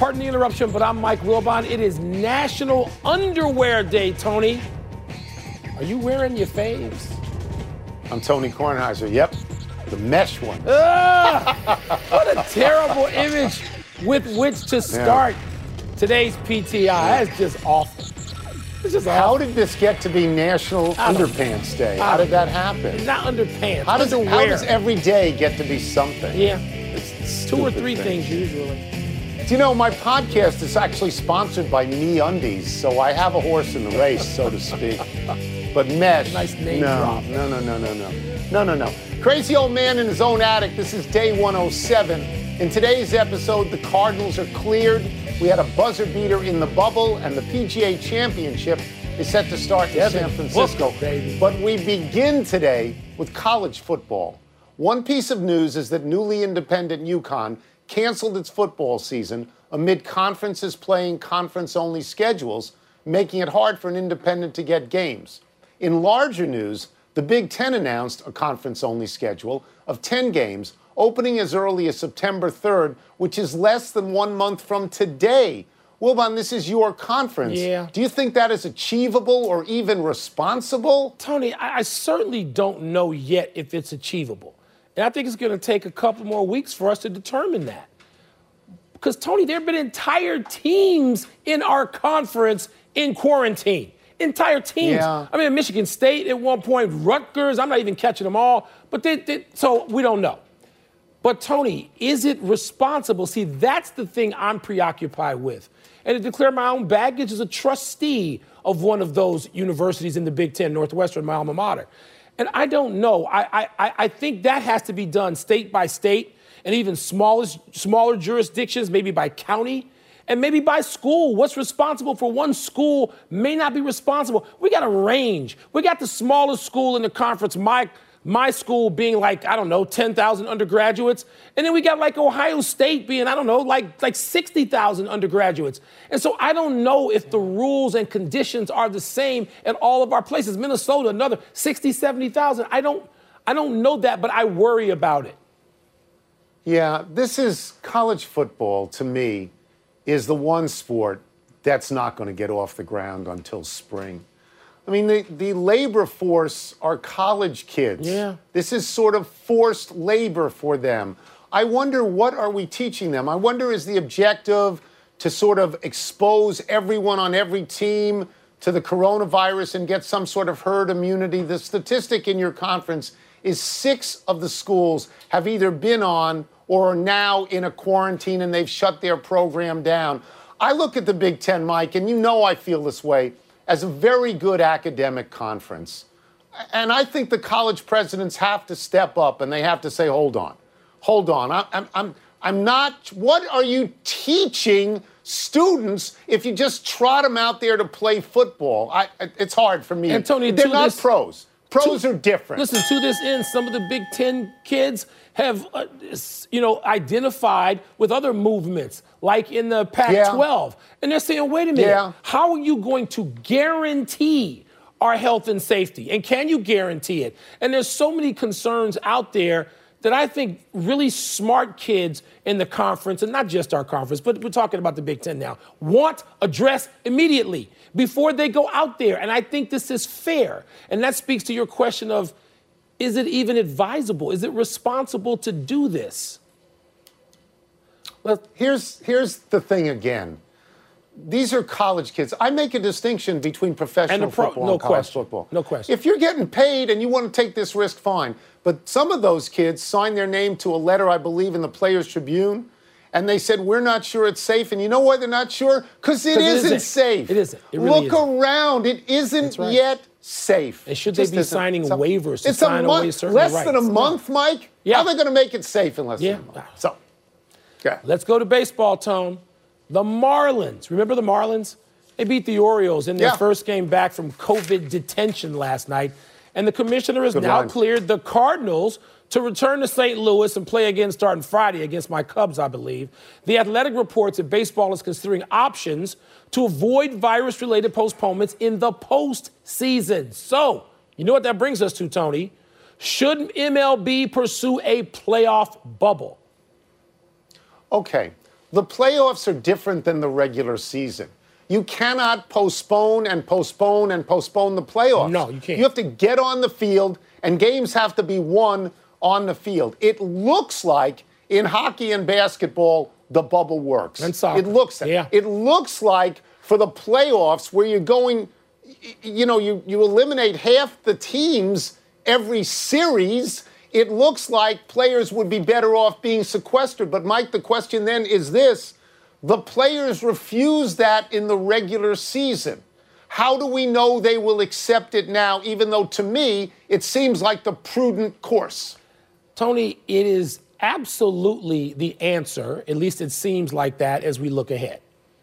Pardon the interruption, but I'm Mike Wilbon. It is National Underwear Day, Tony. Are you wearing your faves? I'm Tony Kornheiser. Yep, the mesh one. What a terrible image with which to start today's PTI. That's just awful. It's just How awful. did this get to be National Underpants Day? How did that happen? It's not underpants. How does underwear. every day get to be something? Yeah, it's two or three things usually. Do you know, my podcast is actually sponsored by MeUndies, so I have a horse in the race, so to speak. But mesh, Nice name no, drop. no. Crazy old man in his own attic. This is day 107. In today's episode, the Cardinals are cleared. We had a buzzer beater in the bubble, and the PGA Championship is set to start in San Francisco. Baby. But we begin today with college football. One piece of news is that newly independent UConn canceled its football season amid conferences playing conference-only schedules, making it hard for an independent to get games. In larger news, the Big Ten announced a conference-only schedule of 10 games, opening as early as September 3rd, which is less than 1 month from today. Wilbon, this is your conference. Yeah. Do you think that is achievable or even responsible? Tony, I certainly don't know yet if it's achievable. And I think it's going to take a couple more weeks for us to determine that. Because, Tony, there have been entire teams in our conference in quarantine. Entire teams. Yeah. I mean, Michigan State at one point, Rutgers, I'm not even catching them all. But so we don't know. But, Tony, is it responsible? See, that's the thing I'm preoccupied with. And to declare my own baggage as a trustee of one of those universities in the Big Ten, Northwestern, my alma mater. And I don't know. I think that has to be done state by state and even smaller jurisdictions, maybe by county and maybe by school. What's responsible for one school may not be responsible. We got a range. We got the smallest school in the conference, my school being like, 10,000 undergraduates. And then we got like Ohio State being, like 60,000 undergraduates. And so I don't know if the rules and conditions are the same at all of our places. Minnesota, another 60, 70,000. I don't know that, but I worry about it. Yeah, this is college football, to me, is the one sport that's not going to get off the ground until spring. I mean, the labor force are college kids. Yeah. This is sort of forced labor for them. I wonder, what are we teaching them? I wonder, is the objective to sort of expose everyone on every team to the coronavirus and get some sort of herd immunity? The statistic in your conference is 6 of the schools have either been on or are now in a quarantine and they've shut their program down. I look at the Big Ten, Mike, and you know I feel this way, as a very good academic conference. And I think the college presidents have to step up and they have to say, hold on. I'm not, what are you teaching students if you just trot them out there to play football? It's hard for me. And Tony, they're not pros. Pros are different. Listen, to this end, some of the Big Ten kids have, identified with other movements, like in the Pac-12. Yeah. And they're saying, wait a minute, how are you going to guarantee our health and safety? And can you guarantee it? And there's so many concerns out there that I think really smart kids in the conference, and not just our conference, but we're talking about the Big Ten now, want addressed immediately before they go out there. And I think this is fair. And that speaks to your question of, is it even advisable? Is it responsible to do this? Well, here's the thing again. These are college kids. I make a distinction between professional football and college football. No question. If you're getting paid and you want to take this risk, fine. But some of those kids signed their name to a letter, I believe, in the Players Tribune, and they said, we're not sure it's safe. And you know why they're not sure? Because it isn't safe. It isn't. It really Look around. It isn't yet safe. And should they be signing waivers to it's sign away certain rights? Less than a month, Mike? Yeah. How are they going to make it safe in less than a month? So, okay. Let's go to baseball, Tone. The Marlins. Remember the Marlins? They beat the Orioles in their first game back from COVID detention last night. And the commissioner has now cleared the Cardinals to return to St. Louis and play again starting Friday against my Cubs, I believe. The Athletic reports that baseball is considering options to avoid virus-related postponements in the postseason. So, you know what that brings us to, Tony? Should MLB pursue a playoff bubble? Okay. The playoffs are different than the regular season. You cannot postpone and postpone and postpone the playoffs. No, you can't. You have to get on the field, and games have to be won on the field. It looks like in hockey and basketball, the bubble works. And soccer. It looks like. Yeah. It looks like for the playoffs where you're going, you eliminate half the teams every series. It looks like players would be better off being sequestered. But, Mike, the question then is this. The players refuse that in the regular season. How do we know they will accept it now, even though, to me, it seems like the prudent course? Tony, it is absolutely the answer, at least it seems like that as we look ahead.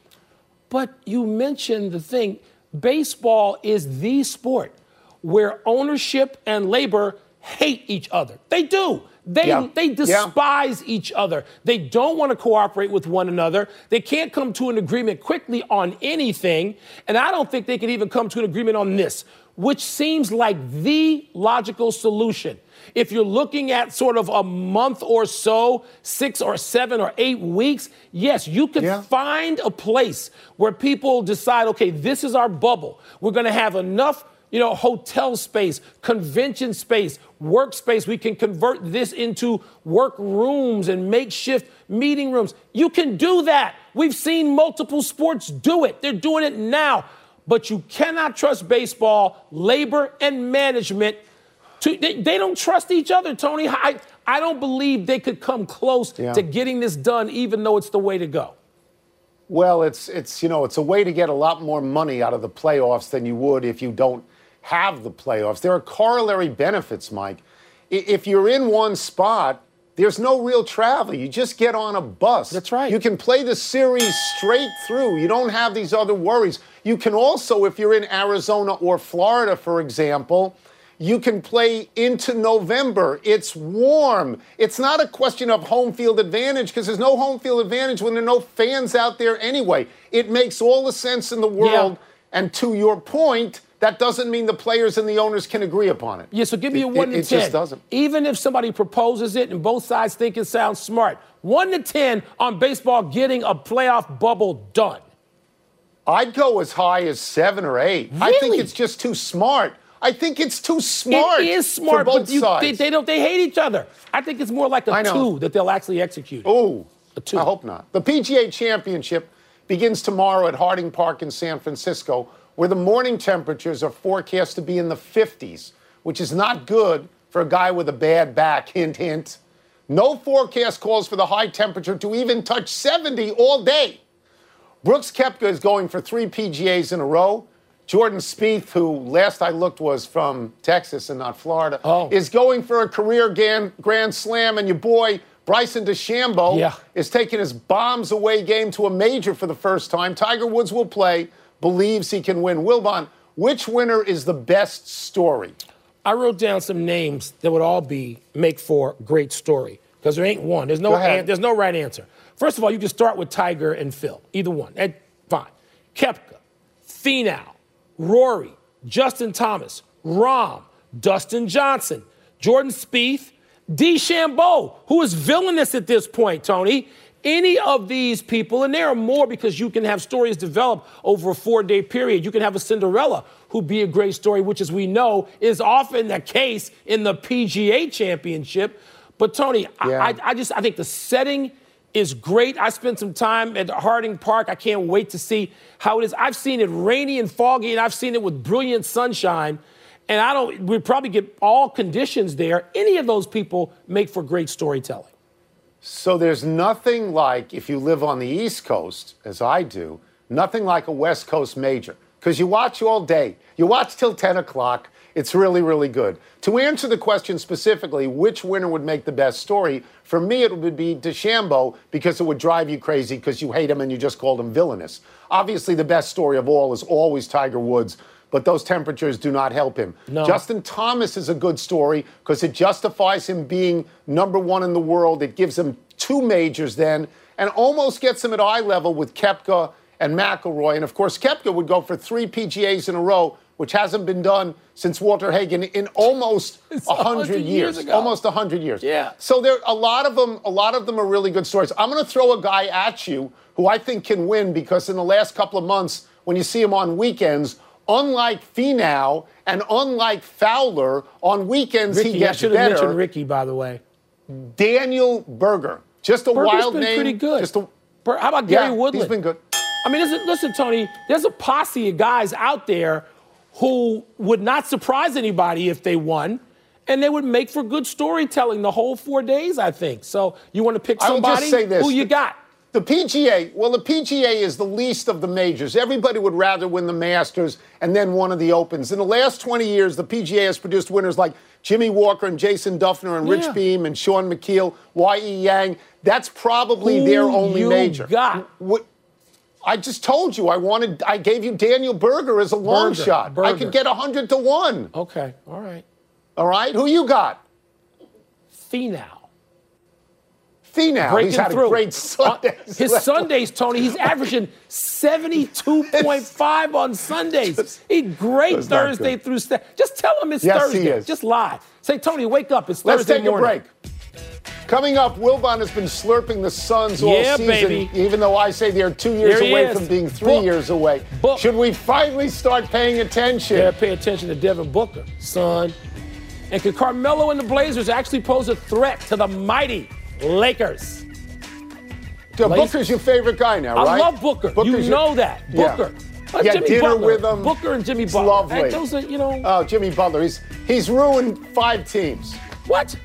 But you mentioned the thing, baseball is the sport where ownership and labor hate each other. They do. They despise each other. They don't want to cooperate with one another. They can't come to an agreement quickly on anything. And I don't think they could even come to an agreement on this, which seems like the logical solution. If you're looking at sort of a month or so, 6 or 7 or 8 weeks, yes, you could find a place where people decide, okay, this is our bubble. We're going to have enough hotel space, convention space, workspace. We can convert this into work rooms and makeshift meeting rooms. You can do that. We've seen multiple sports do it. They're doing it now. But you cannot trust baseball, labor, and management. They don't trust each other, Tony. I don't believe they could come close to getting this done, even though it's the way to go. Well, it's a way to get a lot more money out of the playoffs than you would if you don't have the playoffs. There are corollary benefits, Mike. If you're in one spot, there's no real travel. You just get on a bus. That's right. You can play the series straight through. You don't have these other worries. You can also, if you're in Arizona or Florida, for example, you can play into November. It's warm. It's not a question of home field advantage because there's no home field advantage when there are no fans out there anyway. It makes all the sense in the world. Yeah. And to your point, that doesn't mean the players and the owners can agree upon it. Yeah, so give me a 1 to 10. It just doesn't. Even if somebody proposes it and both sides think it sounds smart, 1 to 10 on baseball getting a playoff bubble done. I'd go as high as 7 or 8. Really? I think it's just too smart. I think it's too smart. It is smart, for both but sides. They hate each other. I think it's more like a 2 that they'll actually execute. Oh, a 2. I hope not. The PGA Championship begins tomorrow at Harding Park in San Francisco, where the morning temperatures are forecast to be in the 50s, which is not good for a guy with a bad back, hint, hint. No forecast calls for the high temperature to even touch 70 all day. Brooks Koepka is going for 3 PGAs in a row. Jordan Spieth, who last I looked was from Texas and not Florida, is going for a career Grand Slam. And your boy, Bryson DeChambeau, is taking his bombs-away game to a major for the first time. Tiger Woods will play, believes he can win. Wilbon, which winner is the best story? I wrote down some names that would all make for great story because there ain't one. There's no right answer. First of all, you can start with Tiger and Phil, either one. Fine. Koepka, Finau, Rory, Justin Thomas, Rahm, Dustin Johnson, Jordan Spieth, DeChambeau, who is villainous at this point, Tony. Any of these people, and there are more because you can have stories develop over a 4-day period. You can have a Cinderella who'd be a great story, which, as we know, is often the case in the PGA Championship. But, Tony, I think the setting is great. I spent some time at Harding Park. I can't wait to see how it is. I've seen it rainy and foggy, and I've seen it with brilliant sunshine. And we probably get all conditions there. Any of those people make for great storytelling. So there's nothing like, if you live on the East Coast, as I do, nothing like a West Coast major. Because you watch all day. You watch till 10 o'clock. It's really, really good. To answer the question specifically, which winner would make the best story, for me it would be DeChambeau because it would drive you crazy because you hate him and you just called him villainous. Obviously, the best story of all is always Tiger Woods, but those temperatures do not help him. No. Justin Thomas is a good story because it justifies him being number 1 in the world. It gives him 2 majors then and almost gets him at eye level with Koepka and McIlroy. And, of course, Koepka would go for 3 PGAs in a row which hasn't been done since Walter Hagen in almost 100 years. Almost 100 years. Yeah. So there a lot of them are really good stories. I'm going to throw a guy at you who I think can win because in the last couple of months, when you see him on weekends, unlike Finau and unlike Fowler, on weekends Ricky, he gets better. I should have mentioned Ricky, by the way. Daniel Berger. Just a Berger's wild been name. Pretty good. How about Gary Woodland? He's been good. I mean, listen, Tony, there's a posse of guys out there who would not surprise anybody if they won, and they would make for good storytelling the whole 4 days, I think. So you want to pick somebody? I will just say this. Who you got? The PGA is the least of the majors. Everybody would rather win the Masters and then one of the Opens. In the last 20 years, the PGA has produced winners like Jimmy Walker and Jason Duffner and Rich Beam and Sean McKeel, Y.E. Yang. That's probably their only major. I just told you I gave you Daniel Berger as a long shot. I could get 100 to 1. Okay, all right. All right, who you got? Finau. He's had a great Sunday. His Sundays, Tony, he's averaging 72.5 on Sundays. He's great Thursday through Saturday. Just tell him it's Thursday. He is. Just lie. Say, Tony, wake up. It's Thursday morning. Let's take a break. Coming up, Wilbon has been slurping the Suns all season, baby. even though I say they're 2 years away from being 3 years away. Should we finally start paying attention? Yeah, pay attention to Devin Booker, son. And could Carmelo and the Blazers actually pose a threat to the mighty Lakers? Booker's your favorite guy now, right? I love Booker. You know that. Booker. Yeah, Jimmy dinner Butler. with him. Booker and Jimmy Butler. Lovely. Hey, those are, Oh, Jimmy Butler. He's ruined 5 teams. What?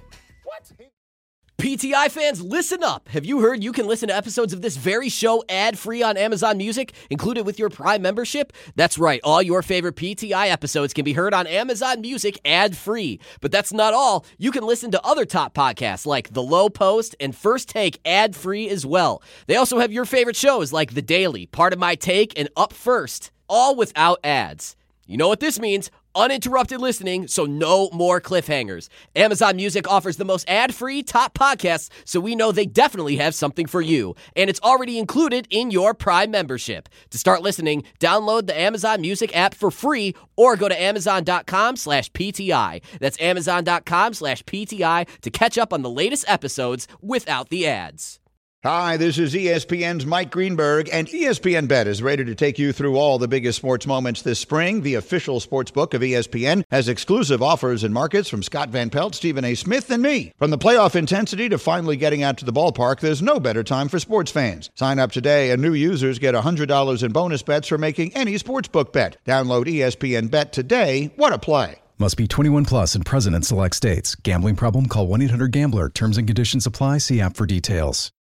PTI fans, listen up. Have you heard you can listen to episodes of this very show ad-free on Amazon Music, included with your Prime membership? That's right. All your favorite PTI episodes can be heard on Amazon Music ad-free. But that's not all. You can listen to other top podcasts like The Low Post and First Take ad-free as well. They also have your favorite shows like The Daily, Part of My Take, and Up First, all without ads. You know what this means? Uninterrupted listening, so no more cliffhangers. Amazon Music offers the most ad-free top podcasts, so we know they definitely have something for you. And it's already included in your Prime membership. To start listening, download the Amazon Music app for free or go to amazon.com/PTI. That's amazon.com/PTI to catch up on the latest episodes without the ads. Hi, this is ESPN's Mike Greenberg, and ESPN Bet is ready to take you through all the biggest sports moments this spring. The official sports book of ESPN has exclusive offers and markets from Scott Van Pelt, Stephen A. Smith, and me. From the playoff intensity to finally getting out to the ballpark, there's no better time for sports fans. Sign up today, and new users get $100 in bonus bets for making any sportsbook bet. Download ESPN Bet today. What a play. Must be 21 plus and present in select states. Gambling problem? Call 1-800-GAMBLER. Terms and conditions apply. See app for details.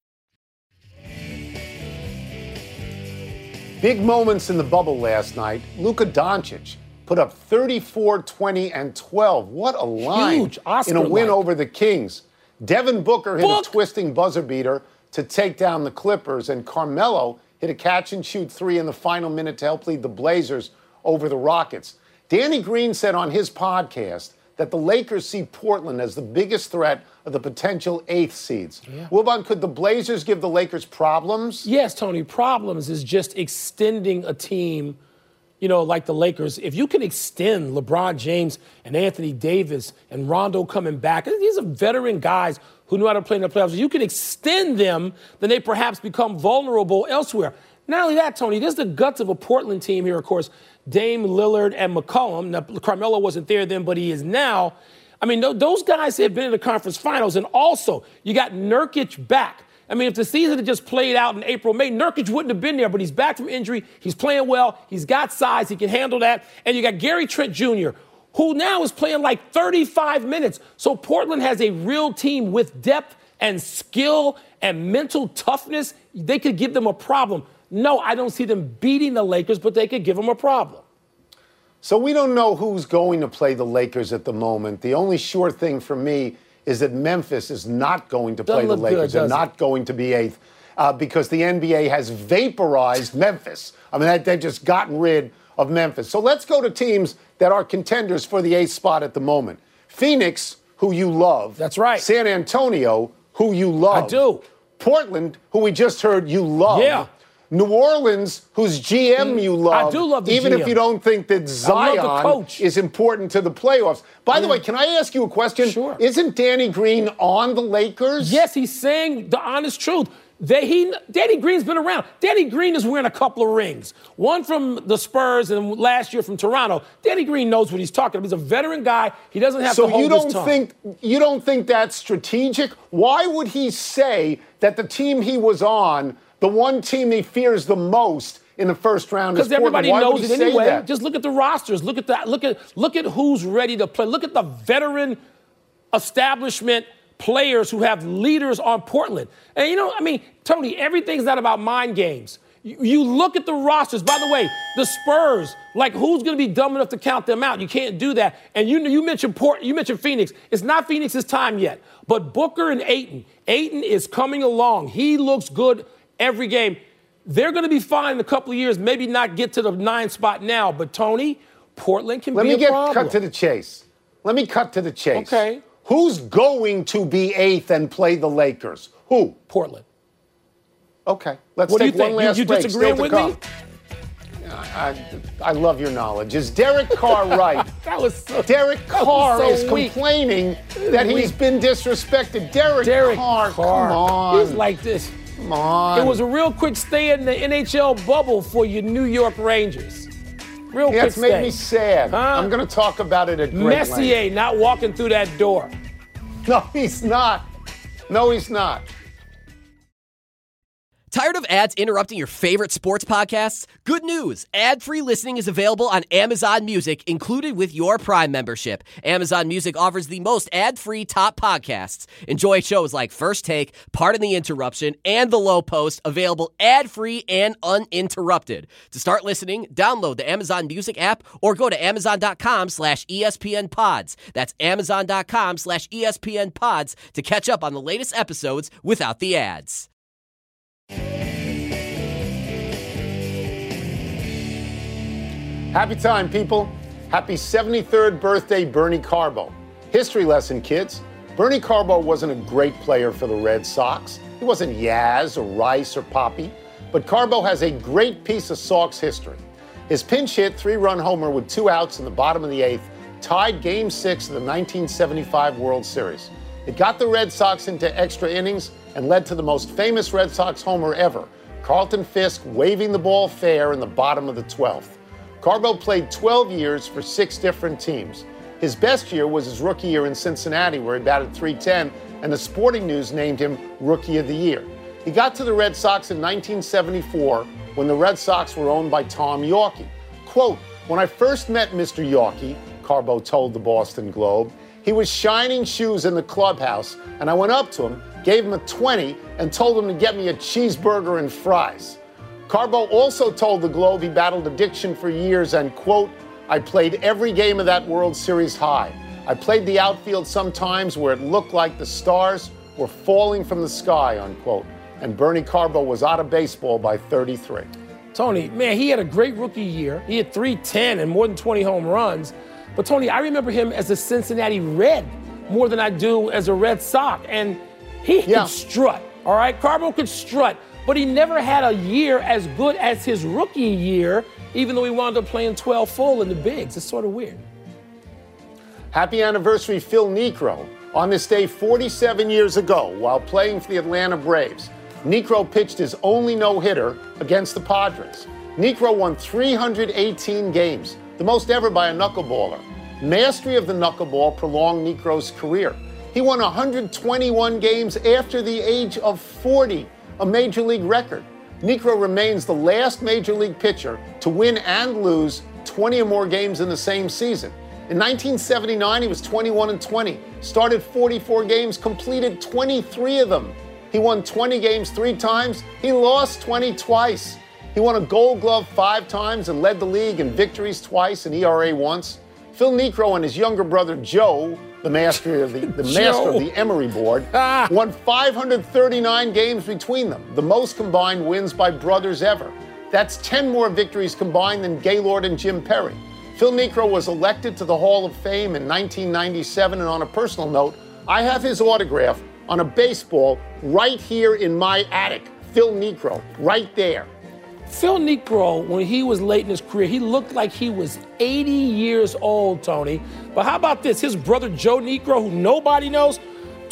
Big moments in the bubble last night. Luka Doncic put up 34, 20, and 12. What a line. Huge Oscar in a win line. over the Kings. Devin Booker hit a twisting buzzer beater to take down the Clippers, and Carmelo hit a catch-and-shoot 3 in the final minute to help lead the Blazers over the Rockets. Danny Green said on his podcast that the Lakers see Portland as the biggest threat of the potential 8th seeds. Yeah. Wilbon, could the Blazers give the Lakers problems? Yes, Tony. Problems is just extending a team, like the Lakers. If you can extend LeBron James and Anthony Davis and Rondo coming back, these are veteran guys who know how to play in the playoffs. If you can extend them, then they perhaps become vulnerable elsewhere. Not only that, Tony, there's the guts of a Portland team here, of course. Dame Lillard and McCollum. Now, Carmelo wasn't there then, but he is now. I mean, those guys have been in the conference finals. And also, you got Nurkic back. I mean, if the season had just played out in April, May, Nurkic wouldn't have been there, but he's back from injury. He's playing well. He's got size. He can handle that. And you got Gary Trent Jr., who now is playing like 35 minutes. So Portland has a real team with depth and skill and mental toughness. They could give them a problem. No, I don't see them beating the Lakers, but they could give them a problem. So we don't know who's going to play the Lakers at the moment. The only sure thing for me is that Memphis is not going to play the Lakers. They're not going to be 8th because the NBA has vaporized Memphis. I mean, they've just gotten rid of Memphis. So let's go to teams that are contenders for the 8th spot at the moment. Phoenix, who you love. That's right. San Antonio, who you love. I do. Portland, who we just heard you love. Yeah. New Orleans, whose GM you love, I do love the even GM. if you don't think that Zion is important to the playoffs. By the way, can I ask you a question? Sure. Isn't Danny Green on the Lakers? Yes, he's saying the honest truth. Danny Green's been around. Danny Green is wearing a couple of rings. One from the Spurs and last year from Toronto. Danny Green knows what he's talking about. He's a veteran guy. He doesn't have to hold his tongue. You don't think that's strategic? Why would he say that the team he was on, the one team he fears the most in the first round, is Portland? Because everybody knows it anyway. That? Just look at the rosters. Look at who's ready to play. Look at the veteran establishment players who have leaders on Portland. And Tony, everything's not about mind games. You look at the rosters. By the way, the Spurs, who's going to be dumb enough to count them out? You can't do that. And you mentioned Phoenix. It's not Phoenix's time yet. But Booker and Ayton is coming along. He looks good every game. They're going to be fine in a couple of years, maybe not get to the 9th spot now. But, Tony, Portland can be a problem. Let me cut to the chase. Okay. Who's going to be 8th and play the Lakers? Who? Portland. Okay. Let's what take do you think? one last you break. disagreeing with me? I love your knowledge. Is Derek Carr right? Derek Carr is complaining that he's been disrespected. Derek Carr, come on. He's like this. Come on. It was a real quick stay in the NHL bubble for your New York Rangers. Real quick it's made me sad. Huh? I'm going to talk about it at great Messier length. not walking through that door. No, he's not. No, he's not. Tired of ads interrupting your favorite sports podcasts? Good news! Ad-free listening is available on Amazon Music, included with your Prime membership. Amazon Music offers the most ad-free top podcasts. Enjoy shows like First Take, Pardon the Interruption, and The Low Post, available ad-free and uninterrupted. To start listening, download the Amazon Music app or go to amazon.com/ESPN Pods. That's amazon.com/ESPN Pods to catch up on the latest episodes without the ads. Happy time, people. Happy 73rd birthday, Bernie Carbo. History lesson, kids. Bernie Carbo wasn't a great player for the Red Sox. He wasn't Yaz or Rice or Poppy. But Carbo has a great piece of Sox history. His pinch hit 3-run homer with 2 outs in the bottom of the 8th tied Game 6 of the 1975 World Series. It got the Red Sox into extra innings and led to the most famous Red Sox homer ever, Carlton Fisk waving the ball fair in the bottom of the 12th. Carbo played 12 years for 6 different teams. His best year was his rookie year in Cincinnati, where he batted .310, and the Sporting News named him Rookie of the Year. He got to the Red Sox in 1974 when the Red Sox were owned by Tom Yawkey. Quote, "When I first met Mr. Yawkey," Carbo told the Boston Globe, "he was shining shoes in the clubhouse, and I went up to him, gave him a 20, and told him to get me a cheeseburger and fries." Carbo also told the Globe he battled addiction for years and, quote, "I played every game of that World Series high. I played the outfield sometimes where it looked like the stars were falling from the sky," unquote. And Bernie Carbo was out of baseball by 33. Tony, man, he had a great rookie year. He had .310 and more than 20 home runs. But, Tony, I remember him as a Cincinnati Red more than I do as a Red Sox. And he could strut, all right? Carbo could strut. But he never had a year as good as his rookie year, even though he wound up playing 12 full in the bigs. It's sort of weird. Happy anniversary, Phil Niekro. On this day 47 years ago, while playing for the Atlanta Braves, Niekro pitched his only no-hitter against the Padres. Niekro won 318 games, the most ever by a knuckleballer. Mastery of the knuckleball prolonged Niekro's career. He won 121 games after the age of 40. A major league record. Niekro remains the last major league pitcher to win and lose 20 or more games in the same season. In 1979, he was 21-20, started 44 games, completed 23 of them. He won 20 games 3 times. He lost 20 twice. He won a Gold Glove 5 times and led the league in victories twice and ERA once. Phil Niekro and his younger brother Joe, the master of the Emery board, won 539 games between them, the most combined wins by brothers ever. That's 10 more victories combined than Gaylord and Jim Perry. Phil Niekro was elected to the Hall of Fame in 1997, and on a personal note, I have his autograph on a baseball right here in my attic. Phil Niekro, right there. Phil Niekro, when he was late in his career, he looked like he was 80 years old, Tony. But how about this? His brother Joe Niekro, who nobody knows,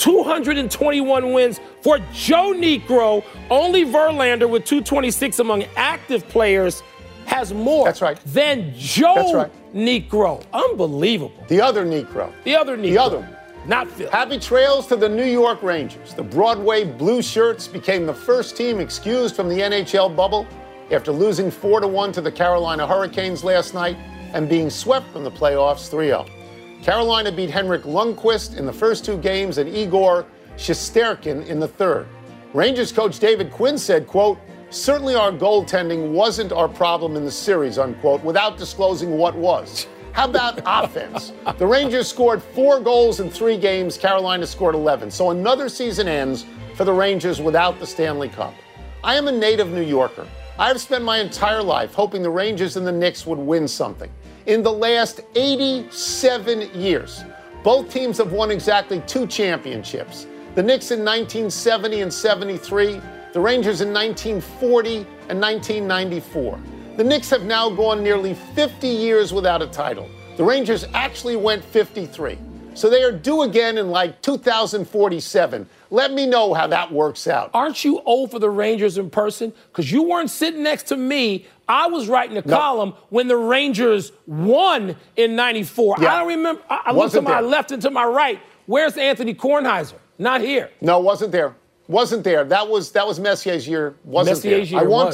221 wins for Joe Niekro. Only Verlander with 226 among active players has more That's right. than Joe That's right. Niekro. Unbelievable. The other Niekro. The other Niekro. The other one. Not Phil. Happy trails to the New York Rangers. The Broadway Blue Shirts became the first team excused from the NHL bubble after losing 4-1 to the Carolina Hurricanes last night and being swept from the playoffs 3-0. Carolina beat Henrik Lundqvist in the first two games and Igor Shesterkin in the third. Rangers coach David Quinn said, quote, "Certainly our goaltending wasn't our problem in the series," unquote, without disclosing what was. How about offense? The Rangers scored 4 goals in 3 games. Carolina scored 11. So another season ends for the Rangers without the Stanley Cup. I am a native New Yorker. I have spent my entire life hoping the Rangers and the Knicks would win something. In the last 87 years, both teams have won exactly 2 championships. The Knicks in 1970 and 73, the Rangers in 1940 and 1994. The Knicks have now gone nearly 50 years without a title. The Rangers actually went 53. So they are due again in like 2047. Let me know how that works out. Aren't you old for the Rangers in person? Because you weren't sitting next to me. I was writing a column when the Rangers won in 94. Yeah. I don't remember. I looked to my left and to my right. Where's Anthony Kornheiser? Not here. No, wasn't there. Wasn't there. That was Messier's year. Wasn't Messier's there. year I want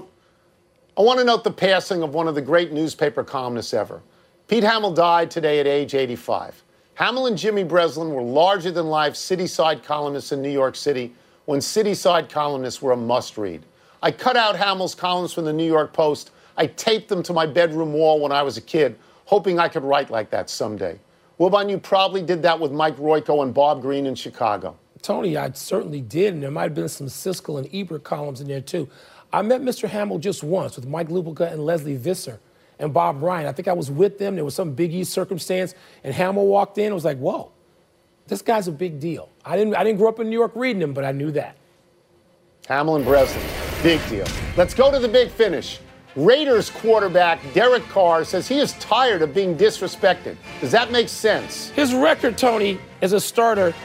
was. to note the passing of one of the great newspaper columnists ever. Pete Hamill died today at age 85. Hamill and Jimmy Breslin were larger-than-life city-side columnists in New York City when city-side columnists were a must-read. I cut out Hamill's columns from the New York Post. I taped them to my bedroom wall when I was a kid, hoping I could write like that someday. Wilbon, you probably did that with Mike Royko and Bob Green in Chicago. Tony, I certainly did, and there might have been some Siskel and Ebert columns in there, too. I met Mr. Hamill just once with Mike Lupica and Leslie Visser and Bob Ryan. I think I was with them. There was some Big East circumstance, and Hamill walked in. I was like, whoa, this guy's a big deal. I didn't grow up in New York reading him, but I knew that. Hamill and Breslin, big deal. Let's go to the big finish. Raiders quarterback Derek Carr says he is tired of being disrespected. Does that make sense? His record, Tony, as a starter,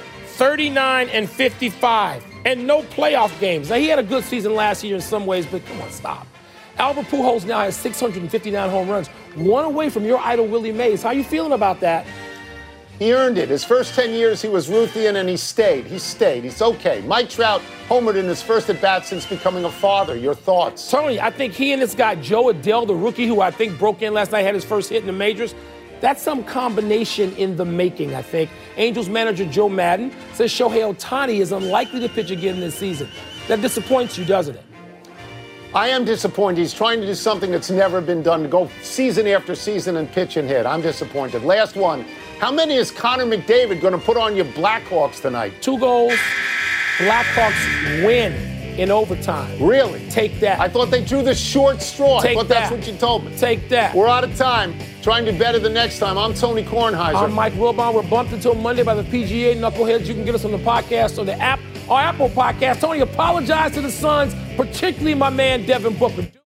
39-55, and no playoff games. Now, he had a good season last year in some ways, but come on, stop. Albert Pujols now has 659 home runs, one away from your idol, Willie Mays. How you feeling about that? He earned it. His first 10 years, he was Ruthian, and he stayed. He's okay. Mike Trout homered in his first at-bat since becoming a father. Your thoughts? Tony, I think he and this guy, Joe Adell, the rookie who I think broke in last night, had his first hit in the majors. That's some combination in the making, I think. Angels manager Joe Madden says Shohei Ohtani is unlikely to pitch again this season. That disappoints you, doesn't it? I am disappointed. He's trying to do something that's never been done, to go season after season and pitch and hit. I'm disappointed. Last one. How many is Connor McDavid going to put on your Blackhawks tonight? 2 goals. Blackhawks win in overtime. Really? Take that. I thought they drew the short straw. Take I thought that. that's what you told me. Take that. We're out of time. Try and do better the next time. I'm Tony Kornheiser. I'm Mike Wilbon. We're bumped until Monday by the PGA Knuckleheads. You can get us on the podcast or the app or Apple Podcast. Tony, apologize to the Suns, particularly my man Devin Booker.